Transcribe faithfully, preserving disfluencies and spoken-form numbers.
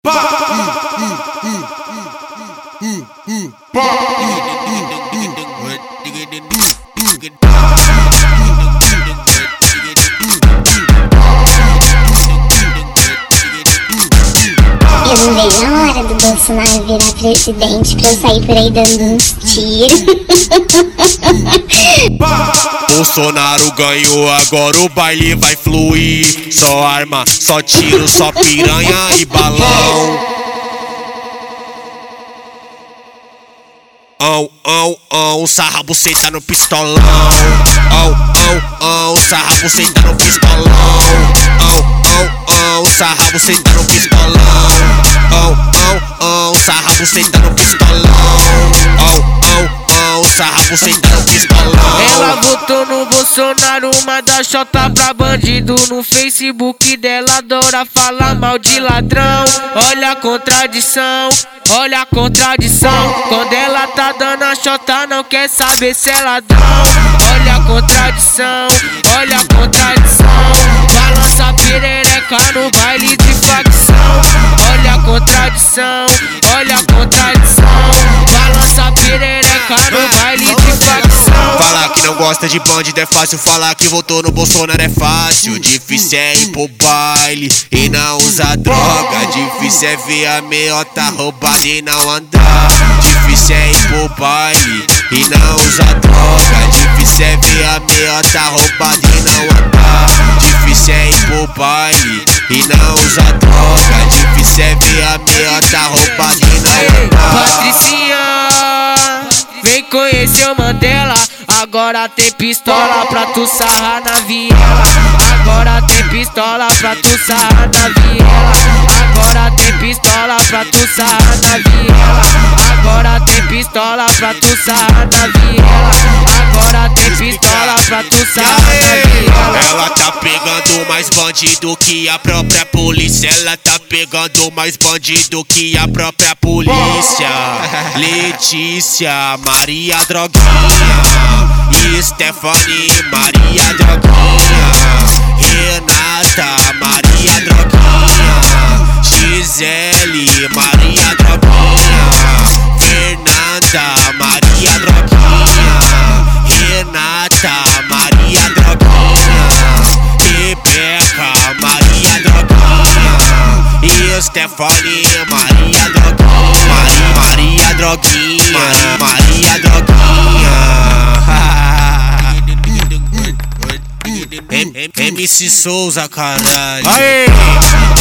Eu não vejo a hora do Bolsonaro virar presidente pra eu sair por aí dando uns tiros. Bolsonaro ganhou, agora o baile vai fluir. Só arma, só tiro, só piranha e balão. Ão, ão, ão, sarra buceta no pistolão. Ão, ão, ão, sarra buceta no pistolão. Ão, ão, ão, sarra buceta no pistolão. Ão, ão, ão, sarra buceta no pistolão. Ão, ão, ão, sarra buceta no pistolão. Ela votou no Bolsonaro, mas dá chota pra bandido. No Facebook dela adora falar mal de ladrão. Olha a contradição, olha a contradição. Quando ela tá dando a chota, não quer saber se é ladrão. Olha a contradição, olha a contradição. Balança a perereca no baile de facção. Olha a contradição, olha a contradição. Balança a perereca no baile de facção. Falar que não gosta de bandido é fácil, falar que votou no Bolsonaro é fácil. Difícil é ir pro baile e não usar droga. Difícil é ver a meiota roubada e não andar. Difícil é ir pro baile e não usar droga. Difícil é ver a meiota roubada e não andar. Difícil é ir pro baile e não usar droga. Difícil é ver a meiota roubada e não andar. Patricinha, vem conhecer o Mandela. Agora tem pistola pra tu sarrar na viela. Agora tem pistola pra tu sarrar na viela. Agora tem pistola pra tu sarrar na viela. Agora tem pistola pra tu sarrar na viela. Agora tem pistola pra tu sarrar na viela. Ela tá pegando mais bandido que a própria polícia. Ela tá pegando mais bandido que a própria polícia. Letícia, Maria Droguinha, Stephanie, Maria Droguinha, Renata, Maria Droguinha, Gisele, Maria Droguinha, Fernanda, Maria Droguinha, Renata, Maria Droguinha, Rebeca, Maria Droguinha, e Stephanie, Maria Droguinha, Maria, Maria Droguinha, Maria Droguinha. M C Souza, caralho. Aê!